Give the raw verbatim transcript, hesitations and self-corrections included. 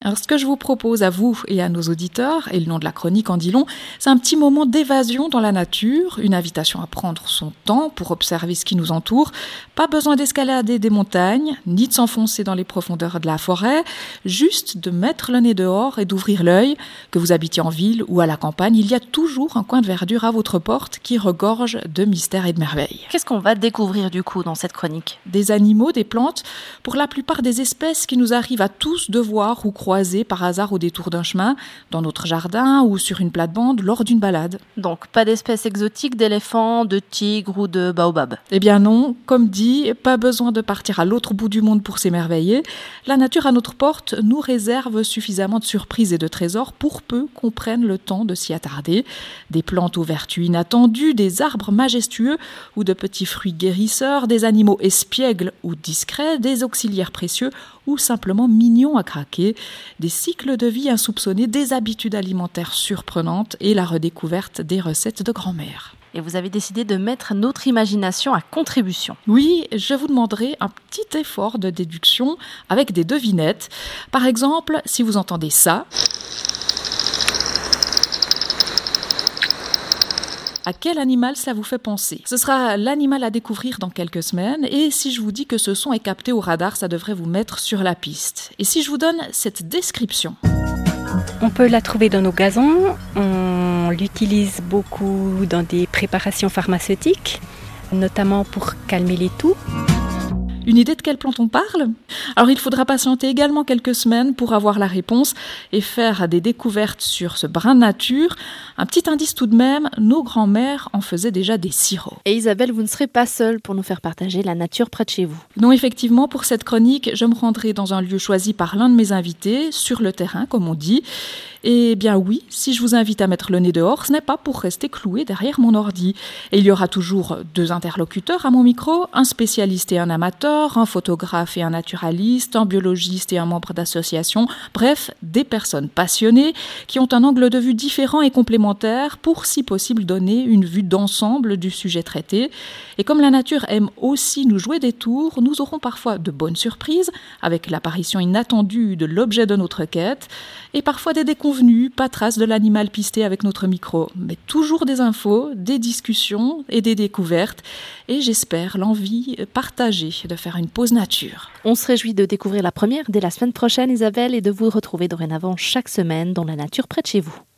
Alors, ce que je vous propose à vous et à nos auditeurs, et le nom de la chronique en dit long, c'est un petit moment d'évasion dans la nature, une invitation à prendre son temps pour observer ce qui nous entoure. Pas besoin d'escalader des montagnes, ni de s'enfoncer dans les profondeurs de la forêt, juste de mettre le nez dehors et d'ouvrir l'œil. Que vous habitiez en ville ou à la campagne, il y a toujours un coin de verdure à votre porte qui regorge de mystères et de merveilles. Qu'est-ce qu'on va découvrir du coup dans cette chronique ? Des animaux, des plantes, pour la plupart des espèces qui nous arrivent à tous de voir ou croiser par hasard au détour d'un chemin, dans notre jardin ou sur une plate-bande lors d'une balade. Donc pas d'espèces exotiques d'éléphants, de tigres ou de baobabs. Eh bien non, comme dit, pas besoin de partir à l'autre bout du monde pour s'émerveiller. La nature à notre porte nous réserve suffisamment de surprises et de trésors pour peu qu'on prenne le temps de s'y attarder. Des plantes aux vertus inattendues, des arbres majestueux ou de petits fruits guérisseurs, des animaux espiègles ou discrets, des auxiliaires précieux ou simplement mignons à craquer, des cycles de vie insoupçonnés, des habitudes alimentaires surprenantes et la redécouverte des recettes de grand-mère. Et vous avez décidé de mettre notre imagination à contribution. Oui, je vous demanderai un petit effort de déduction avec des devinettes. Par exemple, si vous entendez ça, à quel animal ça vous fait penser ? Ce sera l'animal à découvrir dans quelques semaines, et si je vous dis que ce son est capté au radar, ça devrait vous mettre sur la piste. Et si je vous donne cette description ? On peut la trouver dans nos gazons, on l'utilise beaucoup dans des préparations pharmaceutiques, notamment pour calmer les toux. Une idée de quelle plante on parle ? Alors il faudra patienter également quelques semaines pour avoir la réponse et faire des découvertes sur ce brin de nature. Un petit indice tout de même, nos grands-mères en faisaient déjà des sirops. Et Isabelle, vous ne serez pas seule pour nous faire partager la nature près de chez vous. Non, effectivement, pour cette chronique, je me rendrai dans un lieu choisi par l'un de mes invités, sur le terrain, comme on dit. Et bien oui, si je vous invite à mettre le nez dehors, ce n'est pas pour rester cloué derrière mon ordi. Et il y aura toujours deux interlocuteurs à mon micro, un spécialiste et un amateur, un photographe et un naturaliste, un biologiste et un membre d'association, bref, des personnes passionnées qui ont un angle de vue différent et complémentaire pour, si possible, donner une vue d'ensemble du sujet traité. Et comme la nature aime aussi nous jouer des tours, nous aurons parfois de bonnes surprises, avec l'apparition inattendue de l'objet de notre quête, et parfois des déconvenues, pas trace de l'animal pisté avec notre micro, mais toujours des infos, des discussions et des découvertes, et j'espère l'envie partagée de faire une pause nature. On se réjouit de découvrir la première dès la semaine prochaine, Isabelle, et de vous retrouver dorénavant chaque semaine dans la nature près de chez vous.